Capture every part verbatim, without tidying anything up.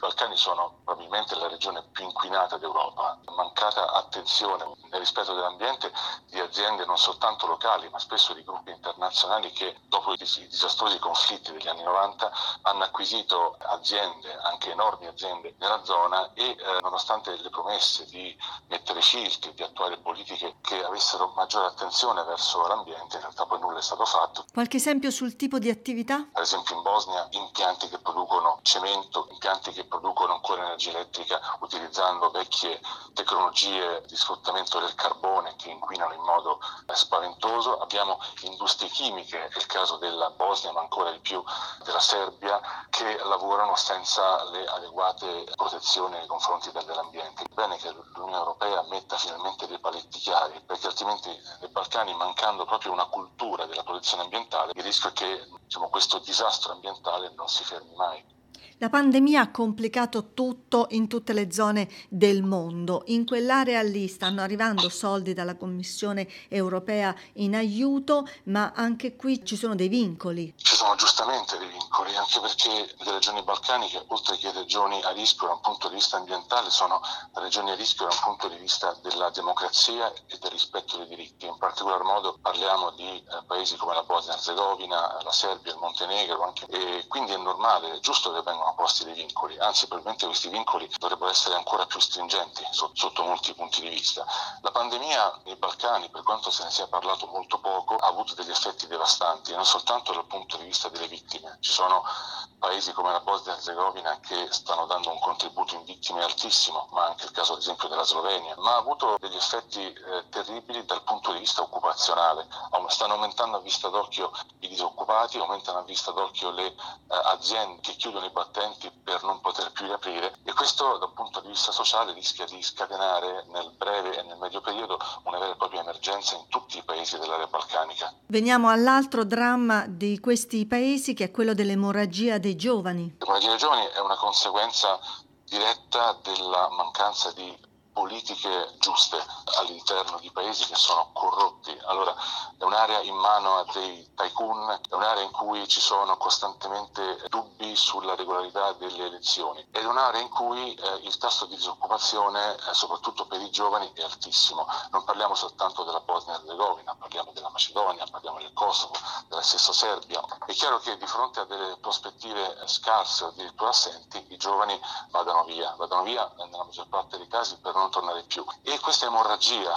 Balcani sono probabilmente la regione più inquinata d'Europa. Mancata attenzione nel rispetto dell'ambiente di aziende non soltanto locali, ma spesso di gruppi internazionali che dopo i disastrosi conflitti degli anni novanta hanno acquisito aziende, anche enormi aziende nella zona e eh, nonostante le promesse di mettere filtri, di attuare politiche che avessero maggiore attenzione verso l'ambiente, in realtà poi nulla è stato fatto. Qualche esempio sul tipo di attività? Per esempio in Bosnia impianti che producono cemento, impianti che producono ancora energia elettrica utilizzando vecchie tecnologie di sfruttamento del carbone che inquinano in modo spaventoso. Abbiamo industrie chimiche, è il caso della Bosnia ma ancora di più della Serbia, che lavorano senza le adeguate protezioni nei confronti dell'ambiente. È bene che l'Unione Europea metta finalmente dei paletti chiari, perché altrimenti nei Balcani, mancando proprio una cultura della protezione ambientale, il rischio è che diciamo, questo disastro ambientale non si fermi mai. La pandemia ha complicato tutto in tutte le zone del mondo. In quell'area lì stanno arrivando soldi dalla Commissione europea in aiuto, ma anche qui ci sono dei vincoli. Ci sono giustamente dei vincoli, anche perché le regioni balcaniche, oltre che regioni a rischio da un punto di vista ambientale, sono regioni a rischio da un punto di vista della democrazia e del rispetto dei diritti. In particolar modo parliamo di eh, paesi come la Bosnia-Herzegovina, la Serbia, il Montenegro, anche, e quindi è normale, è giusto che vengano posti dei vincoli, anzi probabilmente questi vincoli dovrebbero essere ancora più stringenti sotto, sotto molti punti di vista. La pandemia nei Balcani, per quanto se ne sia parlato molto poco, ha avuto degli effetti devastanti, non soltanto dal punto di vista delle vittime. Ci sono paesi come la Bosnia-Herzegovina che stanno dando un contributo in vittime altissimo, ma anche il caso ad esempio della Slovenia, ma ha avuto degli effetti eh, terribili dal punto di vista occupazionale. Stanno aumentando a vista d'occhio i disoccupati, aumentano a vista d'occhio le eh, aziende che chiudono i battenti per non poter più riaprire, e questo dal punto di vista sociale rischia di scatenare nel breve e nel medio periodo una vera e propria emergenza in tutti i paesi dell'area balcanica. Veniamo all'altro dramma di questi paesi, che è quello dell'emorragia dei giovani. L'emorragia dei giovani è una conseguenza diretta della mancanza di politiche giuste all'interno di paesi che sono corrotti. Allora, è un'area in mano a dei tycoon, è un'area in cui ci sono costantemente dubbi sulla regolarità delle elezioni, ed è un'area in cui eh, il tasso di disoccupazione, eh, soprattutto per i giovani, è altissimo. Non parliamo soltanto della Bosnia-Herzegovina, parliamo della Macedonia, parliamo del Kosovo, della stessa Serbia. È chiaro che di fronte a delle prospettive scarse o addirittura assenti, i giovani vadano via, vadano via nella maggior parte dei casi per non tornare più. E questa emorragia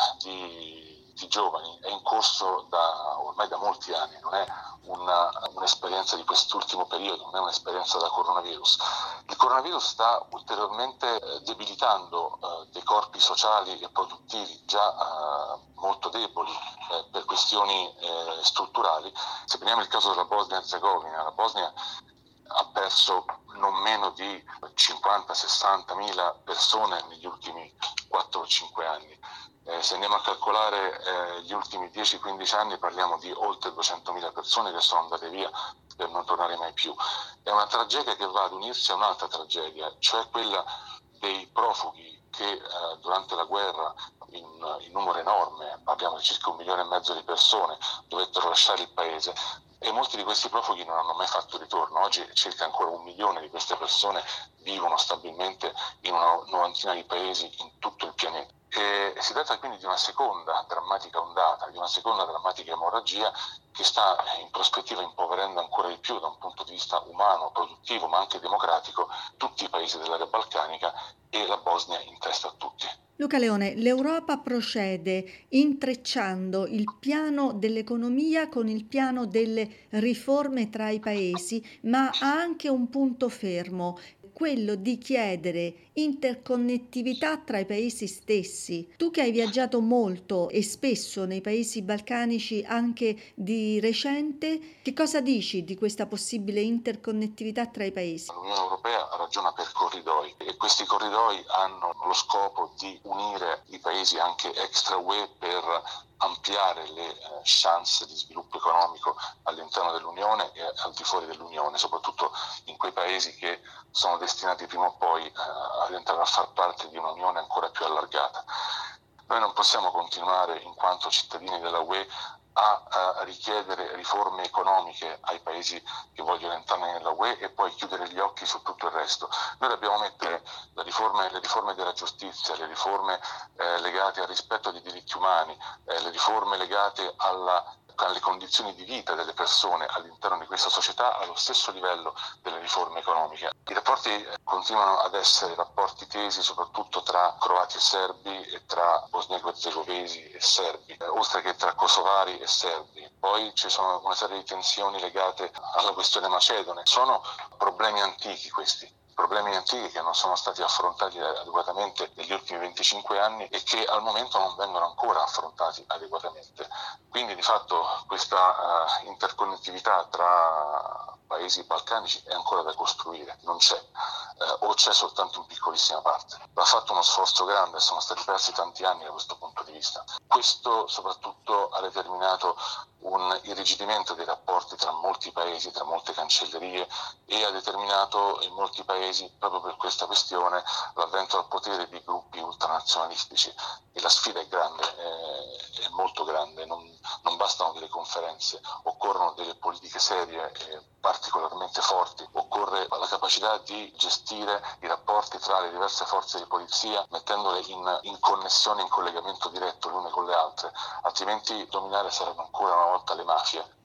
di, di giovani è in corso da ormai da molti anni, non è una, un'esperienza di quest'ultimo periodo, non è un'esperienza da coronavirus. Il coronavirus sta ulteriormente eh, debilitando eh, dei corpi sociali e produttivi già eh, molto deboli eh, per questioni eh, strutturali. Se prendiamo il caso della Bosnia-Herzegovina, la Bosnia ha perso non meno di cinquanta sessanta mila persone negli ultimi quattro o cinque anni. Eh, se andiamo a calcolare eh, gli ultimi dieci quindici anni, parliamo di oltre duecentomila persone che sono andate via per non tornare mai più. È una tragedia che va ad unirsi a un'altra tragedia, cioè quella dei profughi che eh, durante la guerra, in, in numero enorme, parliamo di circa un milione e mezzo di persone, dovettero lasciare il paese. E molti di questi profughi non hanno mai fatto ritorno. Oggi circa ancora un milione di queste persone vivono stabilmente in una novantina di paesi in tutto il pianeta. E si tratta quindi di una seconda drammatica ondata, di una seconda drammatica emorragia che sta in prospettiva impoverendo ancora di più da un punto di vista umano, produttivo, ma anche democratico, tutti i paesi dell'area balcanica, e la Bosnia in testa a tutti. Luca Leone, l'Europa procede intrecciando il piano dell'economia con il piano delle riforme tra i paesi, ma ha anche un punto fermo, quello di chiedere interconnettività tra i paesi stessi. Tu che hai viaggiato molto e spesso nei paesi balcanici anche di recente, che cosa dici di questa possibile interconnettività tra i paesi? L'Unione Europea ragiona per corridoi e questi corridoi hanno lo scopo di unire i paesi anche extra U E per ampliare le eh, chance di sviluppo economico all'interno dell'Unione e al di fuori dell'Unione, soprattutto in quei paesi che sono destinati prima o poi eh, ad entrare a far parte di un'Unione ancora più allargata. Noi non possiamo continuare, in quanto cittadini della U E, a, a richiedere riforme economiche ai paesi che vogliono entrare nella U E e poi chiudere gli occhi su tutto il resto. Noi dobbiamo mettere le riforme, le riforme della giustizia, le riforme eh, legate al rispetto dei diritti umani, eh, le riforme legate alla alle condizioni di vita delle persone all'interno di questa società allo stesso livello delle riforme economiche. I rapporti continuano ad essere rapporti tesi soprattutto tra croati e serbi e tra bosniaco-erzegovesi e serbi, eh, oltre che tra kosovari e serbi. Poi ci sono una serie di tensioni legate alla questione macedone. Sono problemi antichi questi. Problemi antichi che non sono stati affrontati adeguatamente negli ultimi venticinque anni e che al momento non vengono ancora affrontati adeguatamente. Quindi di fatto questa uh, interconnettività tra paesi balcanici è ancora da costruire, non c'è, uh, o c'è soltanto in piccolissima parte. Va fatto uno sforzo grande, sono stati persi tanti anni da questo punto di vista. Questo soprattutto ha determinato un irrigidimento dei rapporti tra molti paesi, tra molte cancellerie, e ha determinato in molti paesi, proprio per questa questione, l'avvento al potere di gruppi ultranazionalistici. E la sfida è grande, è, è molto grande, non, non bastano delle conferenze, occorrono delle politiche serie e particolarmente forti, occorre la capacità di gestire i rapporti tra le diverse forze di polizia mettendole in, in connessione, in collegamento diretto le une con le altre, altrimenti dominare saranno ancora una volta le mafie.